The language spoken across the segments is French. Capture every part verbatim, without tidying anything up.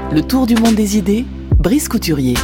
Le tour du monde des idées, Brice Couturier.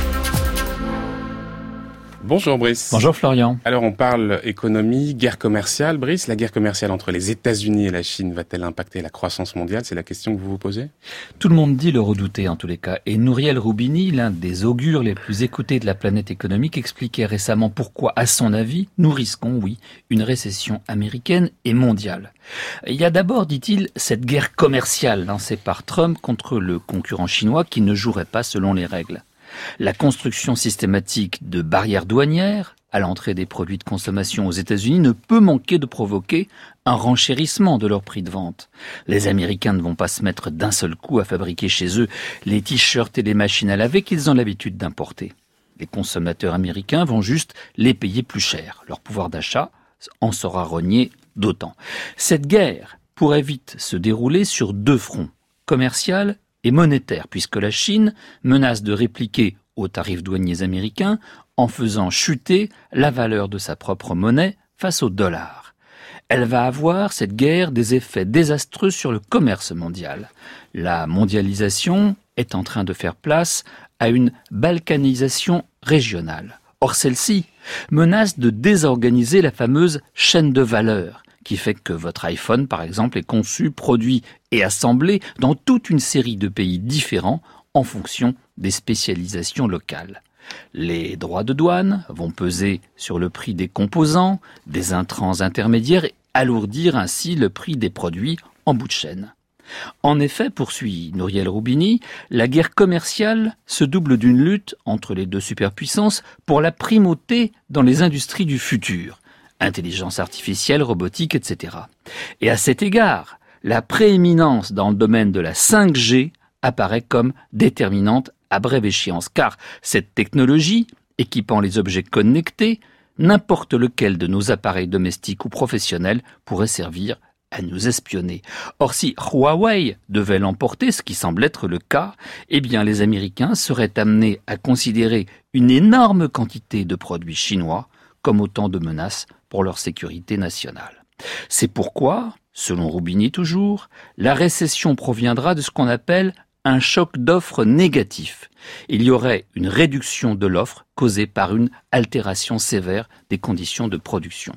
Bonjour Brice. Bonjour Florian. Alors on parle économie, guerre commerciale. Brice, la guerre commerciale entre les États-Unis et la Chine va-t-elle impacter la croissance mondiale? C'est la question que vous vous posez? Tout le monde dit le redouter en tous les cas. Et Nouriel Roubini, l'un des augures les plus écoutés de la planète économique, expliquait récemment pourquoi, à son avis, nous risquons, oui, une récession américaine et mondiale. Il y a d'abord, dit-il, cette guerre commerciale lancée par Trump contre le concurrent chinois qui ne jouerait pas selon les règles. La construction systématique de barrières douanières à l'entrée des produits de consommation aux États-Unis ne peut manquer de provoquer un renchérissement de leur prix de vente. Les Américains ne vont pas se mettre d'un seul coup à fabriquer chez eux les t-shirts et les machines à laver qu'ils ont l'habitude d'importer. Les consommateurs américains vont juste les payer plus cher. Leur pouvoir d'achat en sera rogné d'autant. Cette guerre pourrait vite se dérouler sur deux fronts, commercial et monétaire, puisque la Chine menace de répliquer aux tarifs douaniers américains en faisant chuter la valeur de sa propre monnaie face au dollar. Elle va avoir, cette guerre, des effets désastreux sur le commerce mondial. La mondialisation est en train de faire place à une balkanisation régionale. Or, celle-ci menace de désorganiser la fameuse chaîne de valeur, qui fait que votre iPhone, par exemple, est conçu, produit et assemblé dans toute une série de pays différents en fonction des spécialisations locales. Les droits de douane vont peser sur le prix des composants, des intrants intermédiaires et alourdir ainsi le prix des produits en bout de chaîne. En effet, poursuit Nouriel Roubini, la guerre commerciale se double d'une lutte entre les deux superpuissances pour la primauté dans les industries du futur. Intelligence artificielle, robotique, et cetera. Et à cet égard, la prééminence dans le domaine de la cinq G apparaît comme déterminante à brève échéance, car cette technologie, équipant les objets connectés, n'importe lequel de nos appareils domestiques ou professionnels pourrait servir à nous espionner. Or, si Huawei devait l'emporter, ce qui semble être le cas, eh bien les Américains seraient amenés à considérer une énorme quantité de produits chinois comme autant de menaces pour leur sécurité nationale. C'est pourquoi, selon Roubini toujours, la récession proviendra de ce qu'on appelle un choc d'offres négatif. Il y aurait une réduction de l'offre causée par une altération sévère des conditions de production.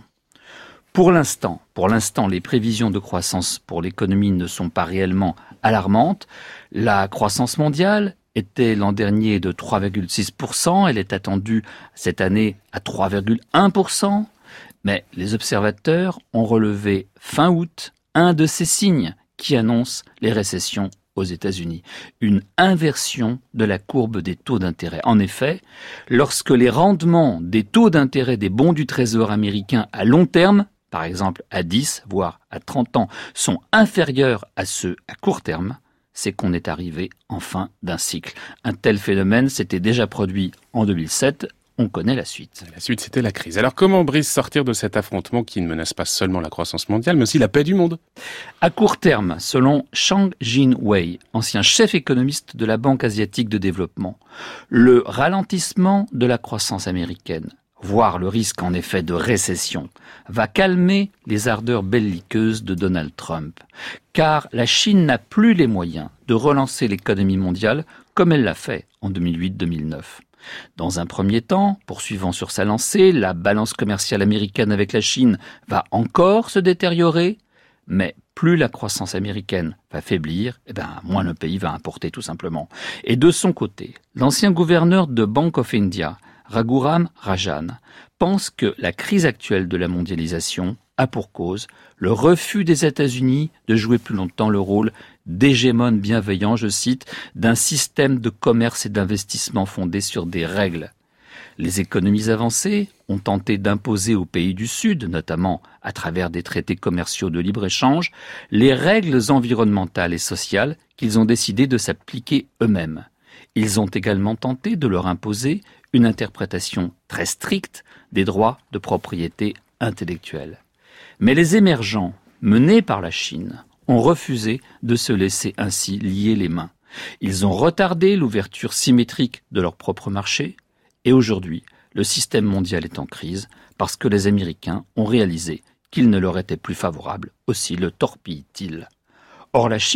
Pour l'instant, pour l'instant, les prévisions de croissance pour l'économie ne sont pas réellement alarmantes. La croissance mondiale était l'an dernier de trois virgule six pour cent, elle est attendue cette année à trois virgule un pour cent, mais les observateurs ont relevé fin août un de ces signes qui annoncent les récessions aux États-Unis, une inversion de la courbe des taux d'intérêt. En effet, lorsque les rendements des taux d'intérêt des bons du Trésor américain à long terme, par exemple à dix, voire à trente ans, sont inférieurs à ceux à court terme, c'est qu'on est arrivé en fin d'un cycle. Un tel phénomène s'était déjà produit en deux mille sept, on connaît la suite. La suite, c'était la crise. Alors comment, Brice, sortir de cet affrontement qui ne menace pas seulement la croissance mondiale, mais aussi la paix du monde? À court terme, selon Chang Jin-wei, ancien chef économiste de la Banque asiatique de développement, le ralentissement de la croissance américaine, voire le risque en effet de récession, va calmer les ardeurs belliqueuses de Donald Trump. Car la Chine n'a plus les moyens de relancer l'économie mondiale comme elle l'a fait en deux mille huit deux mille neuf. Dans un premier temps, poursuivant sur sa lancée, la balance commerciale américaine avec la Chine va encore se détériorer, mais plus la croissance américaine va faiblir, eh ben, moins le pays va importer tout simplement. Et de son côté, l'ancien gouverneur de Bank of India, Raghuram Rajan, pense que la crise actuelle de la mondialisation a pour cause le refus des États-Unis de jouer plus longtemps le rôle d'hégémone bienveillant, je cite, d'un système de commerce et d'investissement fondé sur des règles. Les économies avancées ont tenté d'imposer aux pays du Sud, notamment à travers des traités commerciaux de libre-échange, les règles environnementales et sociales qu'ils ont décidé de s'appliquer eux-mêmes. Ils ont également tenté de leur imposer une interprétation très stricte des droits de propriété intellectuelle. Mais les émergents, menés par la Chine, ont refusé de se laisser ainsi lier les mains. Ils ont retardé l'ouverture symétrique de leur propre marché, et aujourd'hui, le système mondial est en crise parce que les Américains ont réalisé qu'il ne leur était plus favorable, aussi le torpillent-ils. Or la Chine,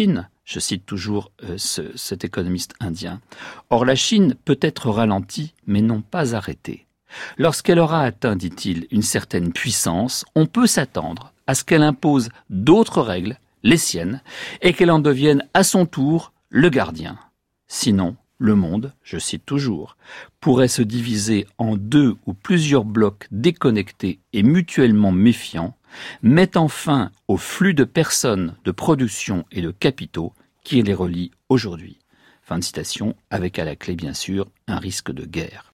Je cite toujours euh, ce, cet économiste indien. Or, la Chine peut être ralentie, mais non pas arrêtée. Lorsqu'elle aura atteint, dit-il, une certaine puissance, on peut s'attendre à ce qu'elle impose d'autres règles, les siennes, et qu'elle en devienne à son tour le gardien. Sinon, le monde, je cite toujours, pourrait se diviser en deux ou plusieurs blocs déconnectés et mutuellement méfiants, mettant fin au flux de personnes, de production et de capitaux qui les relient aujourd'hui. Fin de citation, avec à la clé, bien sûr, un risque de guerre.